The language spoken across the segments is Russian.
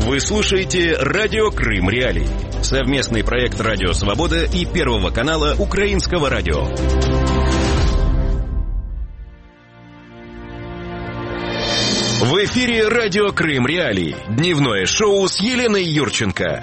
Вы слушаете «Радио Крым Реалии». Совместный проект «Радио Свобода» и Первого канала Украинского радио. В эфире «Радио Крым Реалии». Дневное шоу с Еленой Юрченко.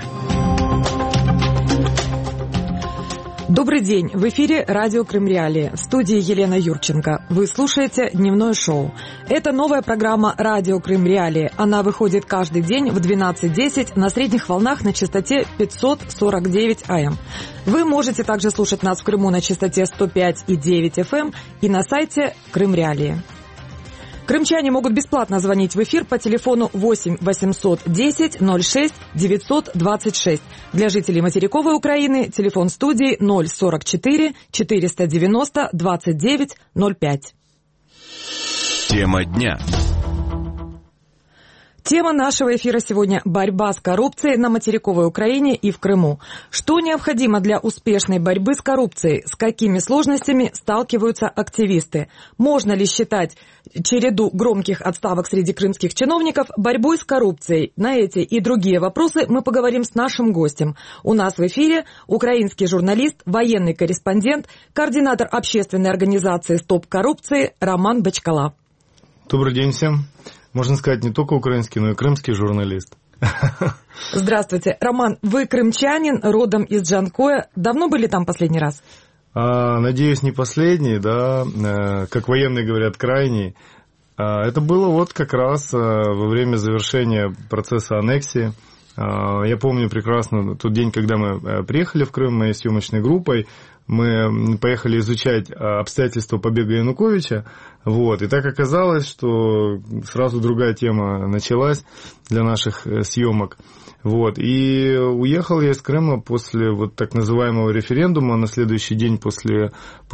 Добрый день. В эфире «Радио Крым Реалии». В студии Елена Юрченко. Вы слушаете дневное шоу. Это новая программа «Радио Крым Реалии». Она выходит каждый день в 12:10 на средних волнах на частоте 549 АМ. Вы можете также слушать нас в Крыму на частоте 105,9 FM и на сайте Крым Реалии. Крымчане могут бесплатно звонить в эфир по телефону 8 800 10 06 926. Для жителей материковой Украины телефон студии 044 490 29 05. Тема дня. Тема нашего эфира сегодня – борьба с коррупцией на материковой Украине и в Крыму. Что необходимо для успешной борьбы с коррупцией? С какими сложностями сталкиваются активисты? Можно ли считать череду громких отставок среди крымских чиновников борьбой с коррупцией? На эти и другие вопросы мы поговорим с нашим гостем. У нас в эфире украинский журналист, военный корреспондент, координатор общественной организации «Стоп коррупции» Роман Бочкала. Добрый день всем. Можно сказать, не только украинский, но и крымский журналист. Здравствуйте. Роман, вы крымчанин, родом из Джанкоя. Давно были там последний раз? Надеюсь, не последний, да, как военные говорят, крайний. Это было вот как раз во время завершения процесса аннексии. Я помню прекрасно тот день, когда мы приехали в Крым моей съемочной группой. Мы поехали изучать обстоятельства побега Януковича, вот, и так оказалось, что сразу другая тема началась для наших съемок, вот, и уехал я из Крыма после вот так называемого референдума, на следующий день после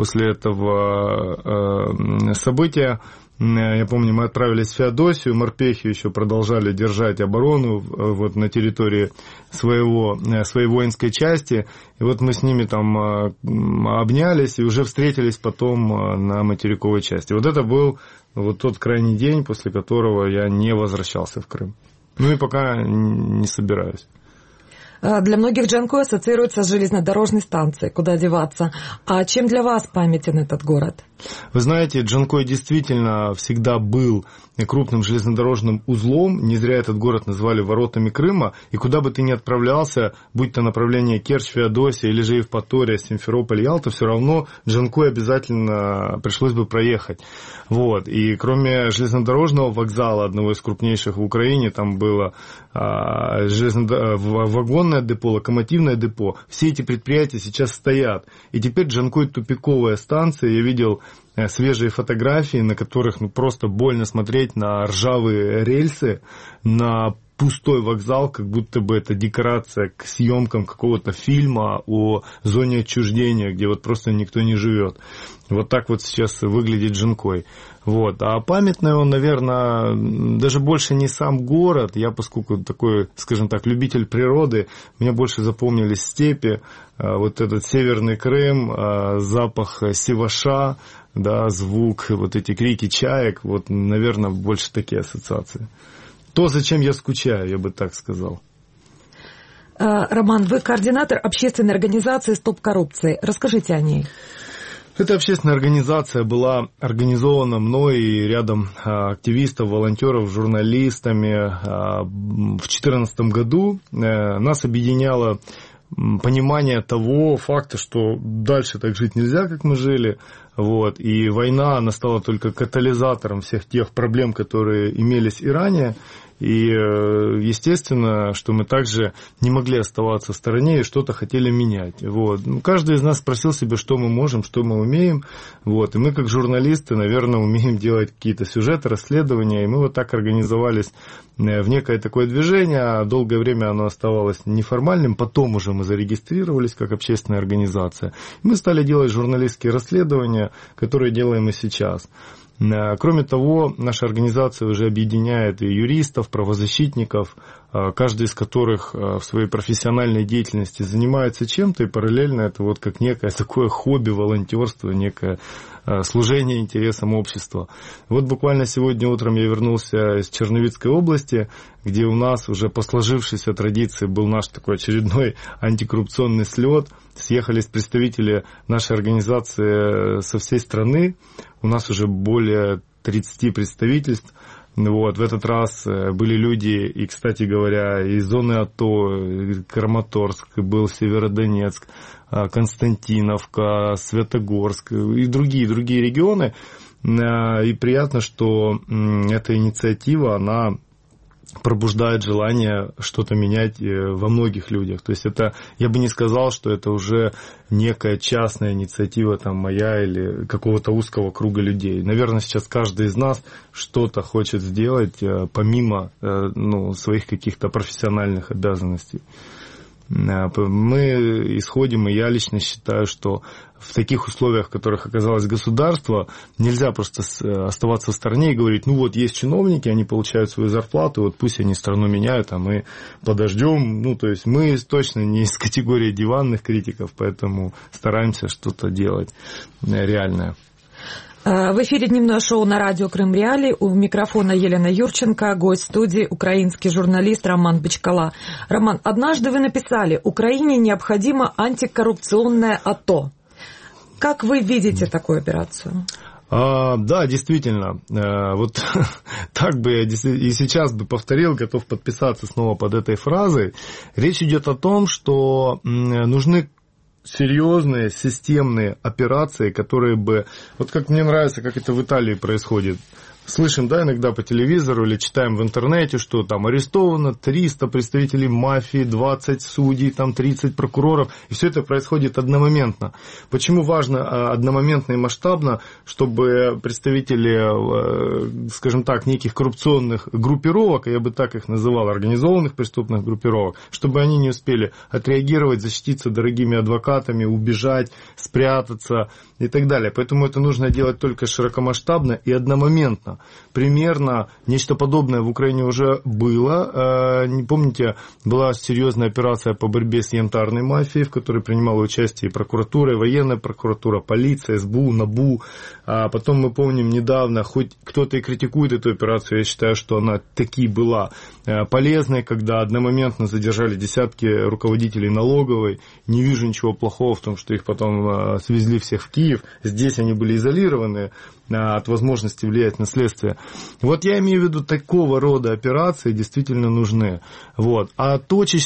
этого события. Я помню, мы отправились в Феодосию, морпехи еще продолжали держать оборону вот на территории своей воинской части. И вот мы с ними там обнялись и уже встретились потом на материковой части. Вот это был вот тот крайний день, после которого я не возвращался в Крым. Ну и пока не собираюсь. Для многих Джанкой ассоциируется с железнодорожной станцией, куда деваться. А чем для вас памятен этот город? Вы знаете, Джанкой действительно всегда был крупным железнодорожным узлом. Не зря этот город назвали воротами Крыма. И куда бы ты ни отправлялся, будь то направление Керчь, Феодосия или же Евпатория, Симферополь, Ялта, все равно Джанкой обязательно пришлось бы проехать. Вот. И кроме железнодорожного вокзала, одного из крупнейших в Украине, там было вагонное депо, локомотивное депо. Все эти предприятия сейчас стоят. И теперь Джанкой тупиковая станция. Я видел свежие фотографии, на которых просто больно смотреть, на ржавые рельсы, на пустой вокзал, как будто бы это декорация к съемкам какого-то фильма о зоне отчуждения, где вот просто никто не живет. Вот так вот сейчас выглядит Джанкой. Вот. А памятный он, наверное, даже больше не сам город. Я, поскольку такой, скажем так, любитель природы, мне больше запомнились степи, вот этот Северный Крым, запах севаша, да, звук, вот эти крики чаек, вот, наверное, больше такие ассоциации. То, зачем я скучаю, я бы так сказал. Роман, вы координатор общественной организации «Стоп коррупции». Расскажите о ней. Эта общественная организация была организована мной и рядом активистов, волонтеров, журналистами в 2014 году. Нас объединяло понимание того факта, что дальше так жить нельзя, как мы жили. Вот. И война, она стала только катализатором всех тех проблем, которые имелись и ранее. И, естественно, что мы также не могли оставаться в стороне и что-то хотели менять. Вот. Каждый из нас спросил себя, что мы можем, что мы умеем. Вот. И мы, как журналисты, наверное, умеем делать какие-то сюжеты, расследования. И мы вот так организовались в некое такое движение. Долгое время оно оставалось неформальным. Потом уже мы зарегистрировались как общественная организация. Мы стали делать журналистские расследования, которые делаем и сейчас. Кроме того, наша организация уже объединяет и юристов, правозащитников, каждый из которых в своей профессиональной деятельности занимается чем-то, и параллельно это вот как некое такое хобби, волонтерство, некое служение интересам общества. Вот буквально сегодня утром я вернулся из Черновицкой области, где у нас уже по сложившейся традиции был наш такой очередной антикоррупционный слет. Съехались представители нашей организации со всей страны. У нас уже более 30 представительств. Вот, в этот раз были люди, и, кстати говоря, из зоны АТО, Краматорск, был Северодонецк, Константиновка, Светогорск и другие регионы. И приятно, что эта инициатива, она пробуждает желание что-то менять во многих людях. То есть это, я бы не сказал, что это уже некая частная инициатива там, моя или какого-то узкого круга людей. Наверное, сейчас каждый из нас что-то хочет сделать помимо своих каких-то профессиональных обязанностей. Мы исходим, и я лично считаю, что в таких условиях, в которых оказалось государство, нельзя просто оставаться в стороне и говорить, ну вот есть чиновники, они получают свою зарплату, вот пусть они страну меняют, а мы подождем. Ну, то есть мы точно не из категории диванных критиков, поэтому стараемся что-то делать реальное. В эфире дневное шоу на радио Крым Реалии. У микрофона Елена Юрченко, гость студии украинский журналист Роман Бочкала. Роман, однажды вы написали, Украине необходимо антикоррупционное АТО. Как вы видите такую операцию? Да, действительно. Вот так бы я и сейчас бы повторил, готов подписаться снова под этой фразой. Речь идет о том, что нужны серьезные системные операции, которые бы... Вот как мне нравится, как это в Италии происходит. Слышим, да, иногда по телевизору или читаем в интернете, что там арестовано 300 представителей мафии, 20 судей, там 30 прокуроров, и все это происходит одномоментно. Почему важно одномоментно и масштабно, чтобы представители, скажем так, неких коррупционных группировок, я бы так их называл, организованных преступных группировок, чтобы они не успели отреагировать, защититься дорогими адвокатами, убежать, спрятаться и так далее. Поэтому это нужно делать только широкомасштабно и одномоментно. Примерно нечто подобное в Украине уже было. Не помните, была серьезная операция по борьбе с янтарной мафией, в которой принимала участие и прокуратура, и военная прокуратура, полиция, СБУ, НАБУ. А потом мы помним недавно, хоть кто-то и критикует эту операцию, я считаю, что она таки была полезной, когда одномоментно задержали десятки руководителей налоговой. Не вижу ничего плохого в том, что их потом свезли всех в Киев. Здесь они были изолированы от возможности влиять на следствие. Вот я имею в виду, такого рода операции действительно нужны. Вот. А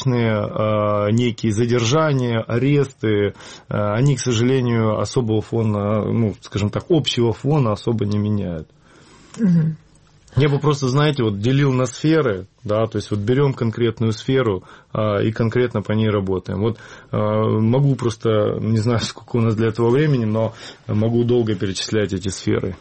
точечные некие задержания, аресты, они, к сожалению, особого фона, ну, скажем так, общего фона особо не меняют. Угу. Я бы просто, знаете, вот делил на сферы, да, то есть вот берем конкретную сферу и конкретно по ней работаем. Вот могу просто, не знаю, сколько у нас для этого времени, но могу долго перечислять эти сферы.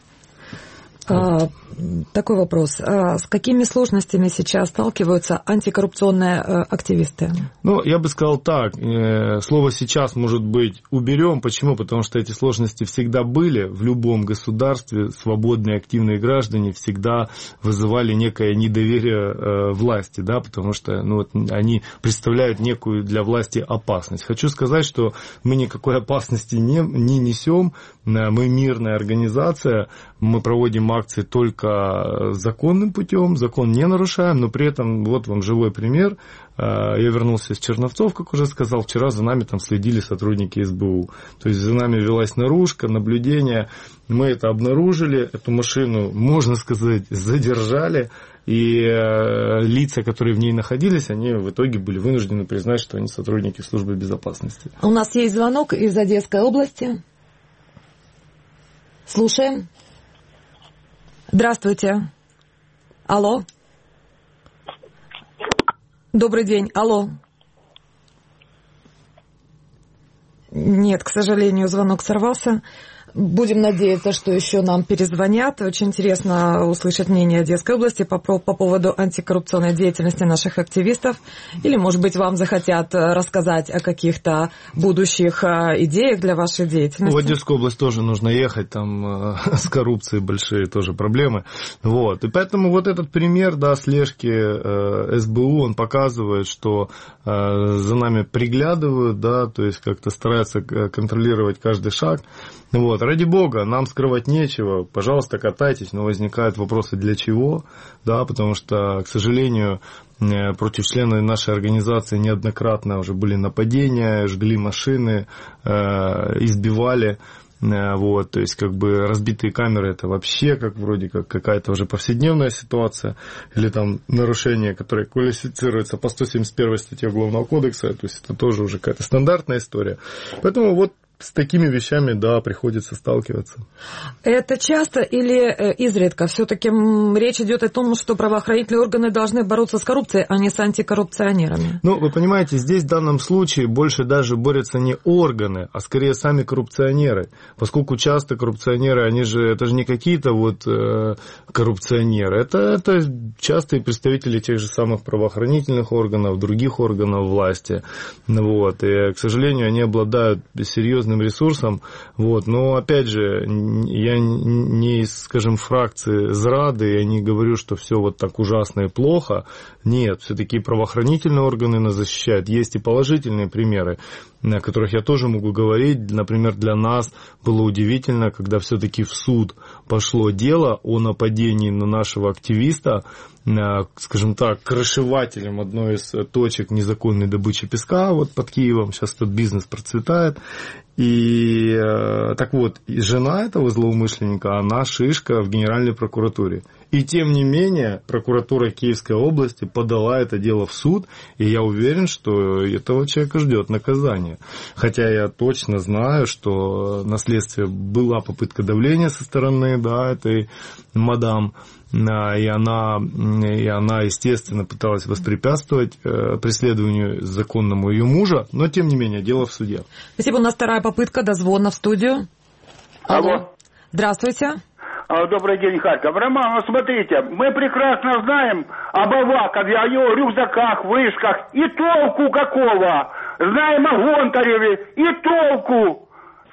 Такой вопрос. С какими сложностями сейчас сталкиваются антикоррупционные активисты? Ну, я бы сказал так. Слово «сейчас», может быть, уберем. Почему? Потому что эти сложности всегда были. В любом государстве свободные, активные граждане всегда вызывали некое недоверие власти, да, потому что они представляют некую для власти опасность. Хочу сказать, что мы никакой опасности не несем. Мы мирная организация, мы проводим акции только законным путем, закон не нарушаем, но при этом, вот вам живой пример, я вернулся из Черновцов, как уже сказал, вчера за нами там следили сотрудники СБУ, то есть за нами велась наружка, наблюдение, мы это обнаружили, эту машину, можно сказать, задержали, и лица, которые в ней находились, они в итоге были вынуждены признать, что они сотрудники службы безопасности. У нас есть звонок из Одесской области. Слушаем. Здравствуйте. Алло. Добрый день. Алло. Нет, к сожалению, звонок сорвался. Будем надеяться, что еще нам перезвонят. Очень интересно услышать мнение Одесской области по поводу антикоррупционной деятельности наших активистов. Или, может быть, вам захотят рассказать о каких-то будущих идеях для вашей деятельности. В Одесскую область тоже нужно ехать, там с коррупцией большие тоже проблемы. Вот. И поэтому вот этот пример, да, слежки СБУ, он показывает, что за нами приглядывают, да, то есть как-то стараются контролировать каждый шаг. Вот. Ради бога, нам скрывать нечего, пожалуйста, катайтесь, но возникают вопросы для чего, да, потому что, к сожалению, против членов нашей организации неоднократно уже были нападения, жгли машины, избивали. Вот, то есть, как бы разбитые камеры это вообще как вроде как какая-то уже повседневная ситуация, или там нарушение, которое квалифицируется по 171 статье Уголовного кодекса, то есть это тоже уже какая-то стандартная история. Поэтому вот с такими вещами, да, приходится сталкиваться. Это часто или изредка? Все-таки речь идет о том, что правоохранительные органы должны бороться с коррупцией, а не с антикоррупционерами. Ну, вы понимаете, здесь в данном случае больше даже борются не органы, а скорее сами коррупционеры. Поскольку часто коррупционеры, это же не какие-то вот коррупционеры, это частые представители тех же самых правоохранительных органов, других органов власти. Вот. И, к сожалению, они обладают серьезным ресурсом, вот, но опять же, я не из, скажем, фракции зрады, я не говорю, что все вот так ужасно и плохо, нет, все-таки правоохранительные органы нас защищают, есть и положительные примеры, о которых я тоже могу говорить, например, для нас было удивительно, когда все-таки в суд пошло дело о нападении на нашего активиста, скажем так, крышевателем одной из точек незаконной добычи песка вот под Киевом, сейчас этот бизнес процветает. И так вот, жена этого злоумышленника, она шишка в Генеральной прокуратуре. И тем не менее, прокуратура Киевской области подала это дело в суд, и я уверен, что этого человека ждет наказание. Хотя я точно знаю, что на следствие была попытка давления со стороны, да, этой мадам, и она, естественно, пыталась воспрепятствовать преследованию законному ее мужа, но, тем не менее, дело в суде. Спасибо. У нас вторая попытка дозвона в студию. Алло. Здравствуйте. Добрый день, Харьков. Роман, смотрите, мы прекрасно знаем об Авакове, о его рюкзаках, вышках, и толку какого. Знаем о Гонтареве, и толку.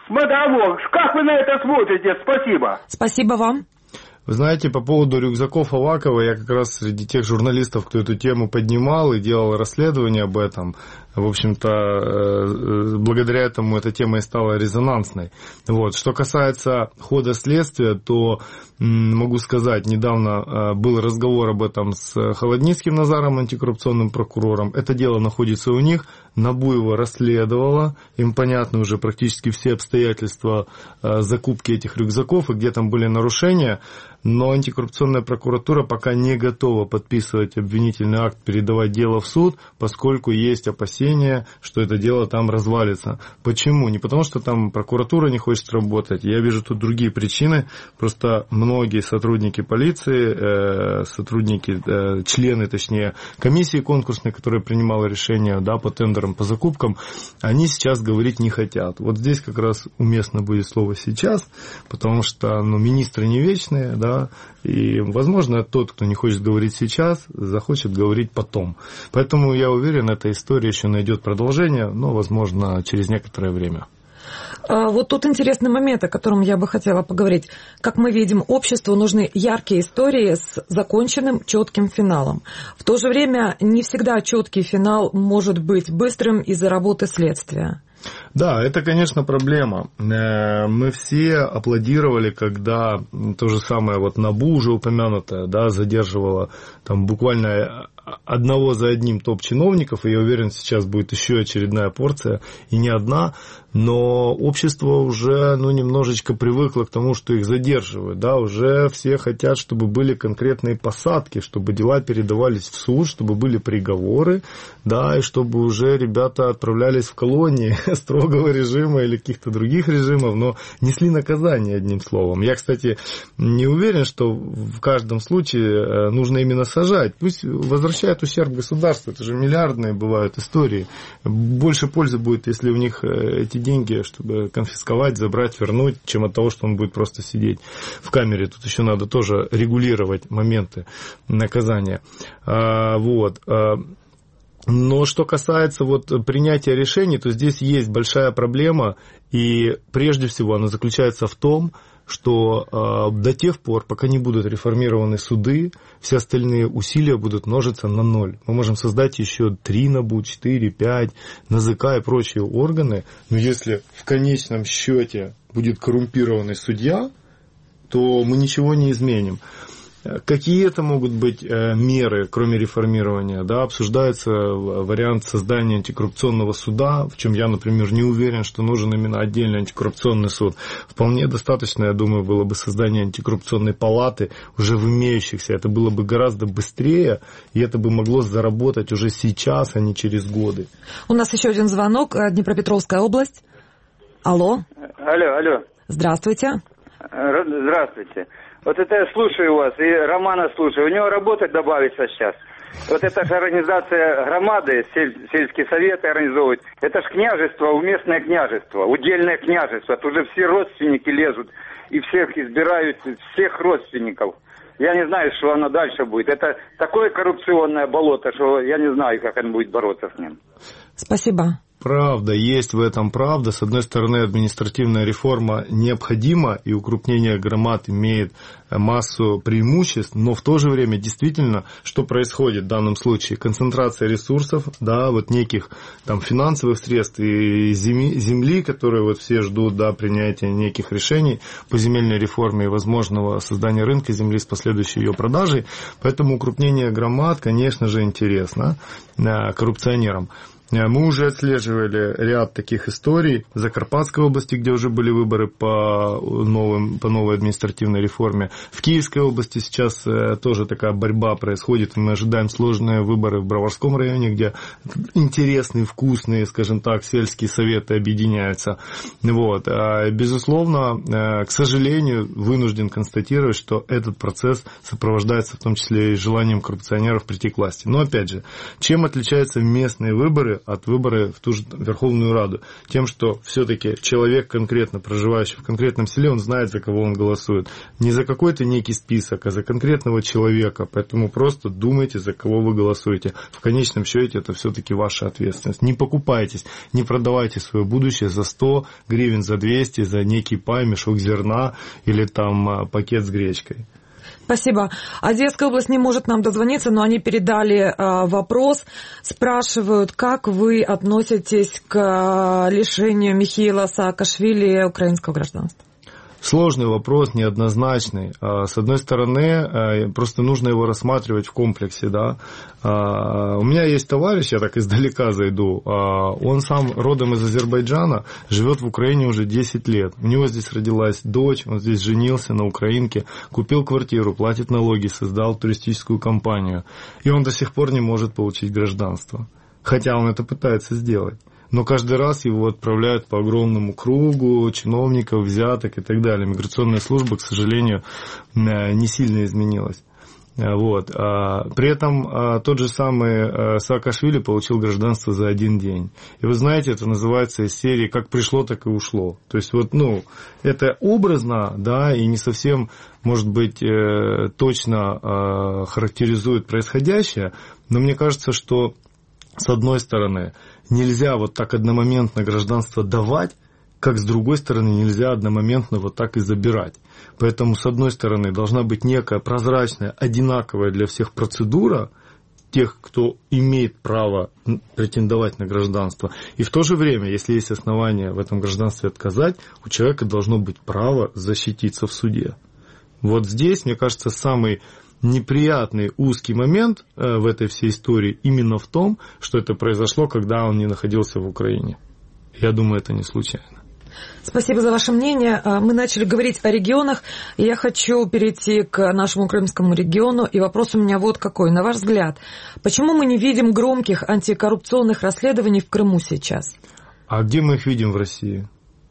Как вы на это смотрите? Спасибо. Спасибо вам. Вы знаете, по поводу рюкзаков Авакова, я как раз среди тех журналистов, кто эту тему поднимал и делал расследование об этом, в общем-то, благодаря этому эта тема и стала резонансной. Вот. Что касается хода следствия, то могу сказать, недавно был разговор об этом с Холодницким Назаром, антикоррупционным прокурором. Это дело находится у них, НАБУ его расследовала, им понятны уже практически все обстоятельства закупки этих рюкзаков и где там были нарушения, но антикоррупционная прокуратура пока не готова подписывать обвинительный акт, передавать дело в суд, поскольку есть опасения, что это дело там развалится. Почему? Не потому, что там прокуратура не хочет работать, я вижу тут другие причины, просто многие сотрудники полиции, члены, точнее, комиссии конкурсной, которая принимала решения, да, по тендерам, по закупкам, они сейчас говорить не хотят. Вот здесь как раз уместно будет слово «сейчас», потому что министры не вечные, да, и, возможно, тот, кто не хочет говорить сейчас, захочет говорить потом. Поэтому я уверен, эта история еще найдет продолжение, но, возможно, через некоторое время. Вот тут интересный момент, о котором я бы хотела поговорить. Как мы видим, обществу нужны яркие истории с законченным, четким финалом. В то же время не всегда четкий финал может быть быстрым из-за работы следствия. Да, это, конечно, проблема. Мы все аплодировали, когда то же самое вот НАБУ уже упомянутое, да, задерживало там буквально одного за одним топ-чиновников, и я уверен, сейчас будет еще очередная порция, и не одна, но общество уже немножечко привыкло к тому, что их задерживают, да, уже все хотят, чтобы были конкретные посадки, чтобы дела передавались в суд, чтобы были приговоры, да, и чтобы уже ребята отправлялись в колонии, строгого режима или каких-то других режимов, но несли наказание, одним словом. Я, кстати, не уверен, что в каждом случае нужно именно сажать. Пусть возвращают ущерб государству, это же миллиардные бывают истории. Больше пользы будет, если у них эти деньги, чтобы конфисковать, забрать, вернуть, чем от того, что он будет просто сидеть в камере. Тут еще надо тоже регулировать моменты наказания. Вот. Но что касается вот принятия решений, то здесь есть большая проблема, и прежде всего она заключается в том, что до тех пор, пока не будут реформированы суды, все остальные усилия будут множиться на ноль. Мы можем создать еще 3 НАБУ, 4, 5, НАЗК и прочие органы, но если в конечном счете будет коррумпированный судья, то мы ничего не изменим. Какие это могут быть меры, кроме реформирования? Да, обсуждается вариант создания антикоррупционного суда, в чем я, например, не уверен, что нужен именно отдельный антикоррупционный суд. Вполне достаточно, я думаю, было бы создание антикоррупционной палаты уже в имеющихся. Это было бы гораздо быстрее, и это бы могло заработать уже сейчас, а не через годы. У нас еще один звонок. Днепропетровская область. Алло. Алло. Здравствуйте. Здравствуйте. Вот это я слушаю вас, и Романа слушаю. У него работать добавится сейчас. Вот это же организация громады, сельские советы организовывают. Это же княжество, уместное княжество, удельное княжество. Тут же все родственники лезут и всех избирают, всех родственников. Я не знаю, что оно дальше будет. Это такое коррупционное болото, что я не знаю, как он будет бороться с ним. Спасибо. Правда, есть в этом правда. С одной стороны, административная реформа необходима, и укрупнение громад имеет массу преимуществ, но в то же время действительно, что происходит в данном случае? Концентрация ресурсов, да, вот неких там финансовых средств и земли, которые вот все ждут, да, принятия неких решений по земельной реформе и возможного создания рынка земли с последующей ее продажей. Поэтому укрупнение громад, конечно же, интересно коррупционерам. Мы уже отслеживали ряд таких историй в Закарпатской области, где уже были выборы по новой административной реформе. В Киевской области сейчас тоже такая борьба происходит. Мы ожидаем сложные выборы в Броварском районе, где интересные, вкусные, скажем так, сельские советы объединяются. Вот. Безусловно, к сожалению, вынужден констатировать, что этот процесс сопровождается в том числе и желанием коррупционеров прийти к власти. Но опять же, чем отличаются местные выборы от выборов в ту же Верховную Раду? Тем, что все-таки человек, конкретно проживающий в конкретном селе, он знает, за кого он голосует. Не за какой-то некий список, а за конкретного человека. Поэтому просто думайте, за кого вы голосуете. В конечном счете это все-таки ваша ответственность. Не покупайтесь, не продавайте свое будущее за 100 гривен, за 200, за некий пай, мешок зерна или там пакет с гречкой. Спасибо. Одесская область не может нам дозвониться, но они передали вопрос. Спрашивают, как вы относитесь к лишению Михаила Саакашвили украинского гражданства? Сложный вопрос, неоднозначный. С одной стороны, просто нужно его рассматривать в комплексе. Да? У меня есть товарищ, я так издалека зайду, он сам родом из Азербайджана, живет в Украине уже 10 лет. У него здесь родилась дочь, он здесь женился на украинке, купил квартиру, платит налоги, создал туристическую компанию. И он до сих пор не может получить гражданство. Хотя он это пытается сделать. Но каждый раз его отправляют по огромному кругу чиновников, взяток и так далее. Миграционная служба, к сожалению, не сильно изменилась. Вот. При этом тот же самый Саакашвили получил гражданство за один день. И вы знаете, это называется из серии «как пришло, так и ушло». То есть вот, это образно, да, и не совсем, может быть, точно характеризует происходящее, но мне кажется, что с одной стороны, нельзя вот так одномоментно гражданство давать, как с другой стороны нельзя одномоментно вот так и забирать. Поэтому с одной стороны должна быть некая прозрачная, одинаковая для всех процедура тех, кто имеет право претендовать на гражданство. И в то же время, если есть основания в этом гражданстве отказать, у человека должно быть право защититься в суде. Вот здесь, мне кажется, самый неприятный узкий момент в этой всей истории именно в том, что это произошло, когда он не находился в Украине. Я думаю, это не случайно. Спасибо за ваше мнение. Мы начали говорить о регионах. Я хочу перейти к нашему крымскому региону. И вопрос у меня вот какой. На ваш взгляд, почему мы не видим громких антикоррупционных расследований в Крыму сейчас? А где мы их видим в России?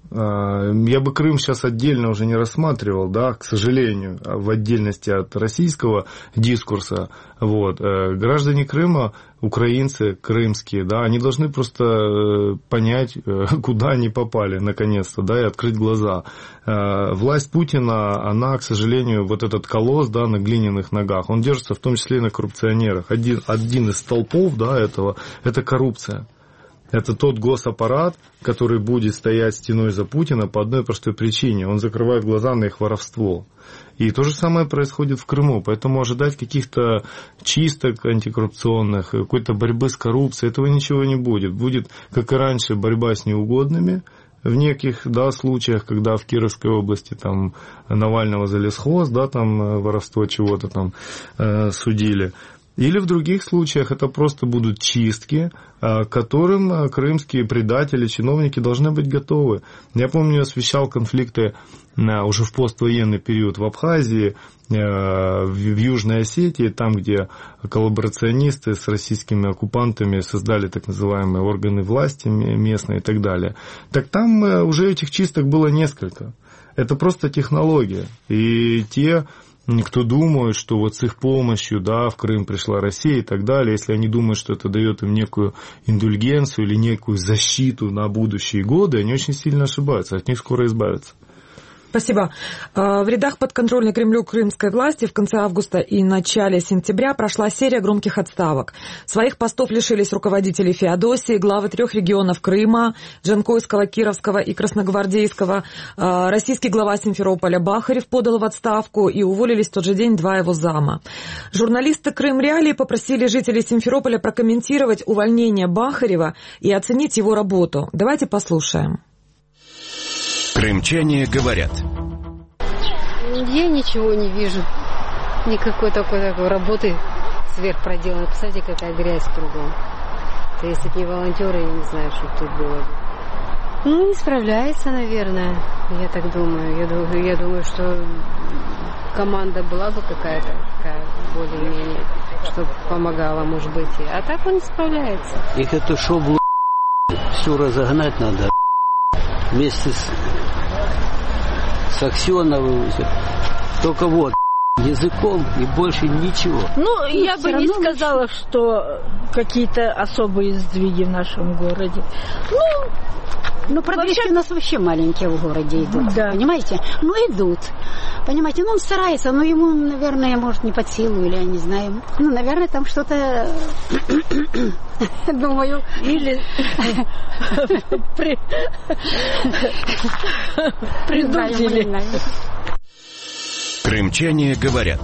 Я бы Крым сейчас отдельно уже не рассматривал, да, к сожалению, в отдельности от российского дискурса. Вот. Граждане Крыма, украинцы крымские, да, они должны просто понять, куда они попали, наконец-то, да, и открыть глаза. Власть Путина, она, к сожалению, вот этот колосс, да, на глиняных ногах, он держится в том числе и на коррупционерах. Один из столпов, да, этого, это коррупция. Это тот госаппарат, который будет стоять стеной за Путина по одной простой причине. Он закрывает глаза на их воровство. И то же самое происходит в Крыму. Поэтому ожидать каких-то чисток антикоррупционных, какой-то борьбы с коррупцией, этого ничего не будет. Будет, как и раньше, борьба с неугодными в неких, да, случаях, когда в Кировской области там Навального за лесхоз, да, там воровство чего-то там судили. Или в других случаях это просто будут чистки, к которым крымские предатели, чиновники должны быть готовы. Я помню, я освещал конфликты уже в поствоенный период в Абхазии, в Южной Осетии, там, где коллаборационисты с российскими оккупантами создали так называемые органы власти местные и так далее. Так там уже этих чисток было несколько. Это просто технология. И те, кто думает, что вот с их помощью, да, в Крым пришла Россия и так далее, если они думают, что это дает им некую индульгенцию или некую защиту на будущие годы, они очень сильно ошибаются, от них скоро избавятся. Спасибо. В рядах подконтрольной Кремлю крымской власти в конце августа и начале сентября прошла серия громких отставок. Своих постов лишились руководители Феодосии, главы 3 регионов Крыма, Джанкойского, Кировского и Красногвардейского. Российский глава Симферополя Бахарев подал в отставку, и уволились в тот же день 2 его зама. Журналисты Крым Реалии попросили жителей Симферополя прокомментировать увольнение Бахарева и оценить его работу. Давайте послушаем. Крымчане говорят. Я ничего не вижу. Никакой такой работы сверхпроделанной. Посмотрите, какая грязь кругом. То если бы не волонтеры, я не знаю, что тут было бы. Ну, не справляется, наверное. Я так думаю. Я думаю, что команда была бы какая-то такая более-менее, чтобы помогала, может быть. А так он не справляется. Их эту шоблу всю разогнать надо. Вместе с Аксеновым. Только вот языком и больше ничего. Ну, я бы не сказала, что какие-то особые сдвиги в нашем городе. Ну, продвижки у нас вообще маленькие в городе идут, да. Понимаете? Ну, идут. Понимаете, ну, он старается, но ему, наверное, может, не под силу, или я не знаю. Ну, наверное, там что-то, думаю... Или... Придумали. Крымчане говорят.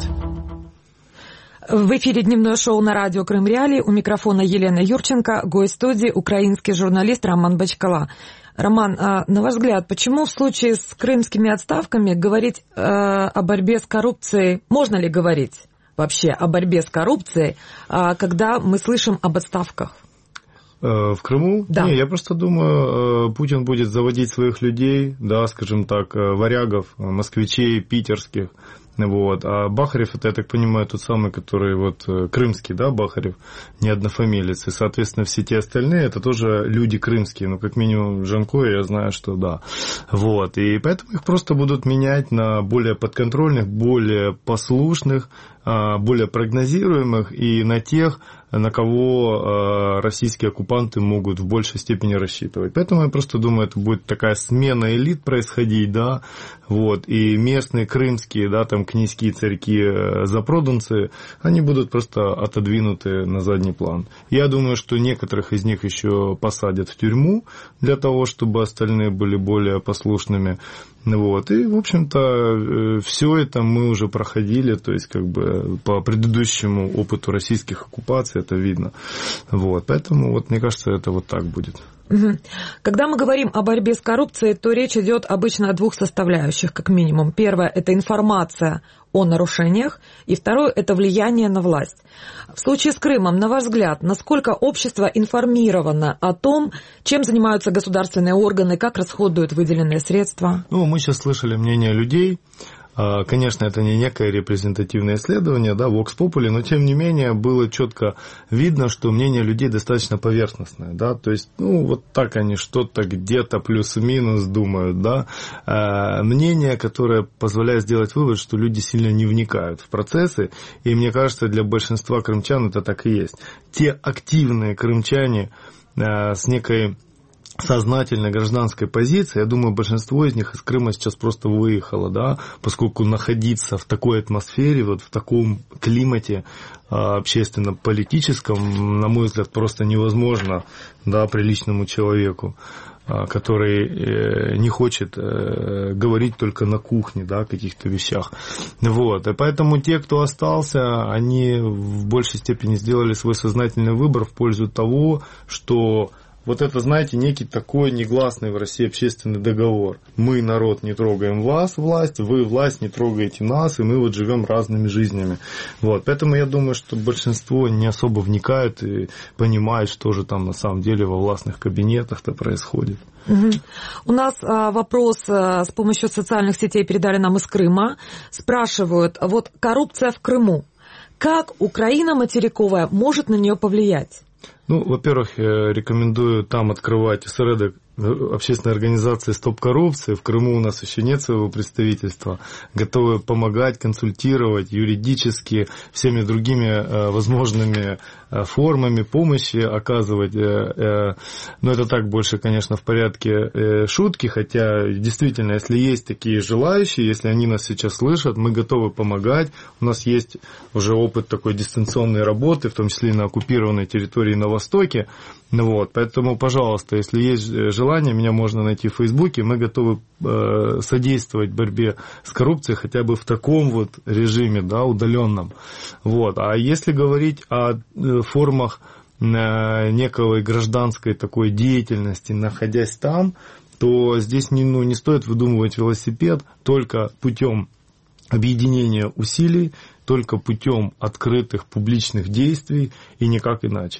В эфире дневное шоу на радио Крым Реалии. У микрофона Елена Юрченко, гость студии украинский журналист Роман Бочкала. Роман, на ваш взгляд, почему в случае с крымскими отставками говорить о борьбе с коррупцией, можно ли говорить вообще о борьбе с коррупцией, когда мы слышим об отставках? В Крыму? Да. Не, я просто думаю, Путин будет заводить своих людей, да, скажем так, варягов, москвичей, питерских. Вот. А Бахарев, это, я так понимаю, тот самый, который вот крымский, да, Бахарев, не однофамилец. И, соответственно, все те остальные, это тоже люди крымские. Ну, как минимум, Жанкоя, я знаю, что да. Вот. И поэтому их просто будут менять на более подконтрольных, более послушных, более прогнозируемых и на тех, на кого российские оккупанты могут в большей степени рассчитывать. Поэтому я просто думаю, это будет такая смена элит происходить, да, вот, и местные крымские, да, там, князьки, царьки, запроданцы, они будут просто отодвинуты на задний план. Я думаю, что некоторых из них еще посадят в тюрьму для того, чтобы остальные были более послушными. Вот. И, в общем-то, все это мы уже проходили, то есть, как бы, по предыдущему опыту российских оккупаций это видно. Вот. Поэтому, вот, мне кажется, это вот так будет. Когда мы говорим о борьбе с коррупцией, то речь идет обычно о 2 составляющих, как минимум. Первое – это информация о нарушениях, и второе – это влияние на власть. В случае с Крымом, на ваш взгляд, насколько общество информировано о том, чем занимаются государственные органы, как расходуют выделенные средства? Ну, мы сейчас слышали мнение людей. Конечно, это не некое репрезентативное исследование, да, Vox Populi, но тем не менее было четко видно, что мнение людей достаточно поверхностное, да, то есть, вот так они что-то где-то плюс-минус думают, да, мнение, которое позволяет сделать вывод, что люди сильно не вникают в процессы, и мне кажется, для большинства крымчан это так и есть. Те активные крымчане с некой сознательной гражданской позиции, я думаю, большинство из них из Крыма сейчас просто выехало, да, поскольку находиться в такой атмосфере, вот в таком климате общественно-политическом, на мой взгляд, просто невозможно, да, приличному человеку, который не хочет говорить только на кухне, да, о каких-то вещах. Вот. И поэтому те, кто остался, они в большей степени сделали свой сознательный выбор в пользу того, что вот это, знаете, некий такой негласный в России общественный договор. Мы, народ, не трогаем вас, власть, вы, власть, не трогаете нас, и мы вот живем разными жизнями. Вот. Поэтому я думаю, что большинство не особо вникает и понимает, что же там на самом деле во властных кабинетах-то происходит. Угу. У нас вопрос с помощью социальных сетей передали нам из Крыма. Спрашивают, вот коррупция в Крыму, как Украина материковая может на нее повлиять? Во-первых, я рекомендую там открывать СРЭД, общественной организации «Стоп коррупции». В Крыму у нас еще нет своего представительства. Готовы помогать, консультировать юридически, всеми другими возможными формами помощи оказывать. Но это так больше, конечно, в порядке шутки, хотя действительно, если есть такие желающие, если они нас сейчас слышат, мы готовы помогать. У нас есть уже опыт такой дистанционной работы, в том числе и на оккупированной территории на Востоке. Вот, поэтому, пожалуйста, если есть желание, меня можно найти в Фейсбуке, мы готовы содействовать борьбе с коррупцией хотя бы в таком вот режиме, да, удаленном. Вот. А если говорить о формах некой гражданской такой деятельности, находясь там, то здесь не стоит выдумывать велосипед, только путем объединения усилий, только путем открытых публичных действий и никак иначе.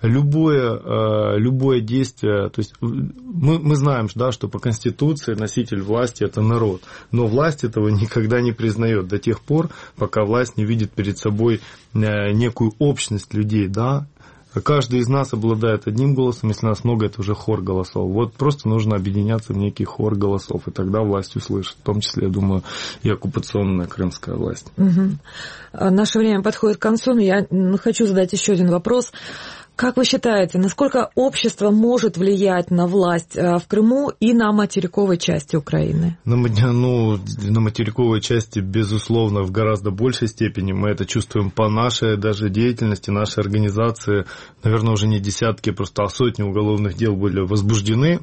Любое действие, то есть мы знаем, да, что по Конституции носитель власти – это народ, но власть этого никогда не признает до тех пор, пока власть не видит перед собой некую общность людей, да. Каждый из нас обладает одним голосом, если нас много, это уже хор голосов. Вот просто нужно объединяться в некий хор голосов, и тогда власть услышит, в том числе, я думаю, и оккупационная крымская власть. Угу. Наше время подходит к концу, но я хочу задать еще один вопрос. Как вы считаете, насколько общество может влиять на власть в Крыму и на материковой части Украины? На материковой части, безусловно, в гораздо большей степени. Мы это чувствуем по нашей даже деятельности, нашей организации. Наверное, уже не десятки, просто сотни уголовных дел были возбуждены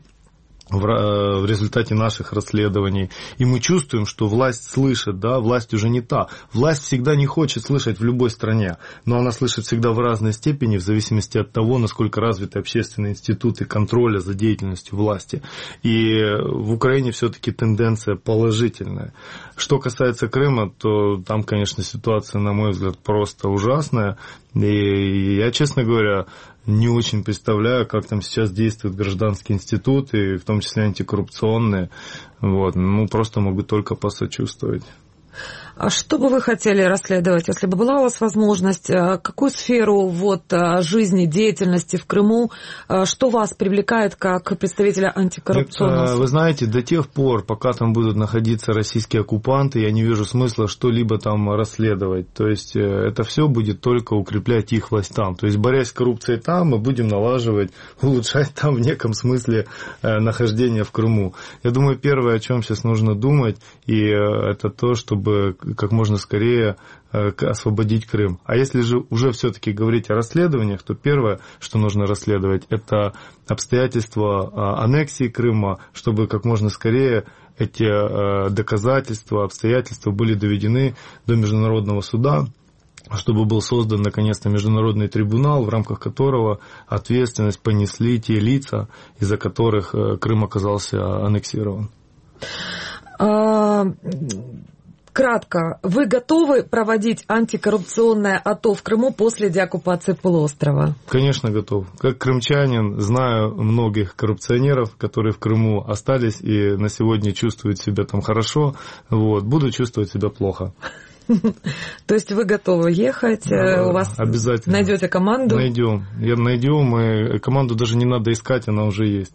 в результате наших расследований. И мы чувствуем, что власть слышит, да, власть уже не та. Власть всегда не хочет слышать в любой стране, но она слышит всегда в разной степени, в зависимости от того, насколько развиты общественные институты контроля за деятельностью власти. И в Украине все-таки тенденция положительная. Что касается Крыма, то там, конечно, ситуация, на мой взгляд, просто ужасная. И я, честно говоря, не очень представляю, как там сейчас действуют гражданские институты, в том числе антикоррупционные. Вот. Просто могу только посочувствовать. А что бы вы хотели расследовать, если бы была у вас возможность? Какую сферу жизни, деятельности в Крыму, что вас привлекает как представителя антикоррупционного? Вы знаете, до тех пор, пока там будут находиться российские оккупанты, я не вижу смысла что-либо там расследовать. То есть это все будет только укреплять их власть там. То есть, борясь с коррупцией там, мы будем налаживать, улучшать там в неком смысле нахождение в Крыму. Я думаю, первое, о чем сейчас нужно думать, и это то, чтобы как можно скорее освободить Крым. А если же уже все-таки говорить о расследованиях, то первое, что нужно расследовать, это обстоятельства аннексии Крыма, чтобы как можно скорее эти доказательства, обстоятельства были доведены до Международного суда, чтобы был создан, наконец-то, международный трибунал, в рамках которого ответственность понесли те лица, из-за которых Крым оказался аннексирован. кратко, вы готовы проводить антикоррупционное АТО в Крыму после деоккупации полуострова? Конечно, готов. Как крымчанин знаю многих коррупционеров, которые в Крыму остались и на сегодня чувствуют себя там хорошо. Вот. Буду чувствовать себя плохо. То есть вы готовы ехать? У вас обязательно. Найдете команду? Найдем. Найдем, и команду даже не надо искать, она уже есть.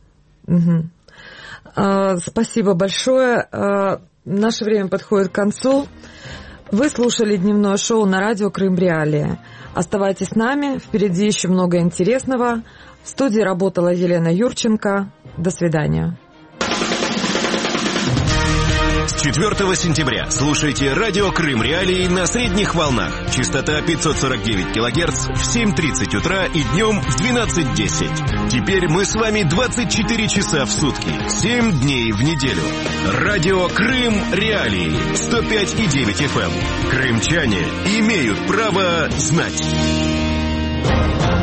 Спасибо большое. Наше время подходит к концу. Вы слушали дневное шоу на радио Крым Реалии. Оставайтесь с нами, впереди еще много интересного. В студии работала Елена Юрченко. До свидания. С 4 сентября слушайте радио Крым Реалии на средних волнах. Частота 549 кГц в 7:30 утра и днем в 12:10. Теперь мы с вами 24 часа в сутки, 7 дней в неделю. Радио Крым Реалии 105,9 FM. Крымчане имеют право знать.